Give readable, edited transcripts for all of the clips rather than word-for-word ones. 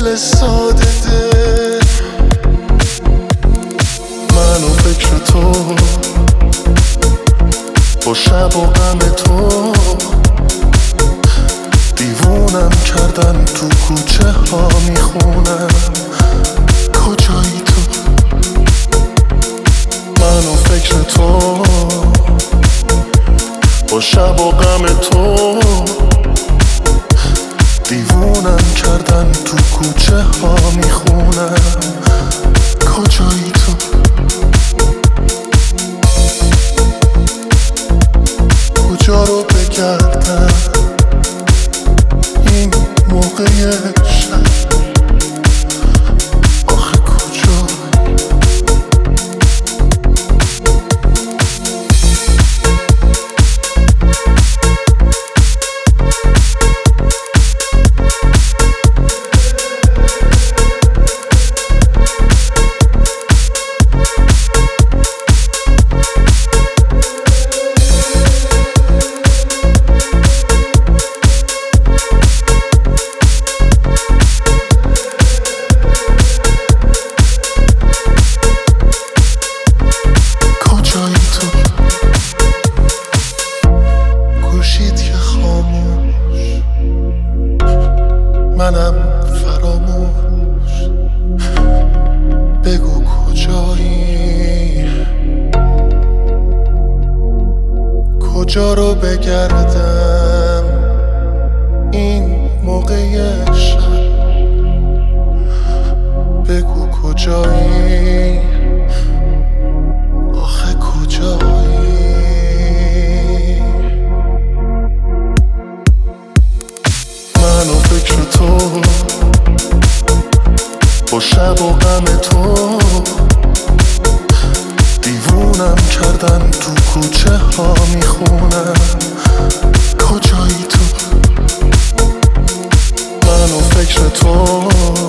دل ساده ده، من و فکر تو با شب و غم تو دیوونم کردن. تو کوچه ها میخونم کجایی تو، من و فکر تو با شب و غم تو دیوونم کردن. تو کوچه ها میخونم کجایی تو. کجا رو بگردم این موقع شب، آخه کجا. منم فراموش، بگو کجایی، کجا رو بگردم این موقع شب، بگو کجایی، آخه کجایی. من و فکر تو با شب و غم تو دیوونم کردن. تو کوچه ها میخونم کجایی تو، من و فکر تو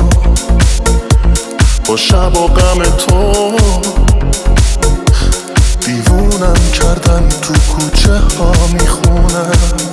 با شب و غم تو دیوونم کردن. تو کوچه ها میخونم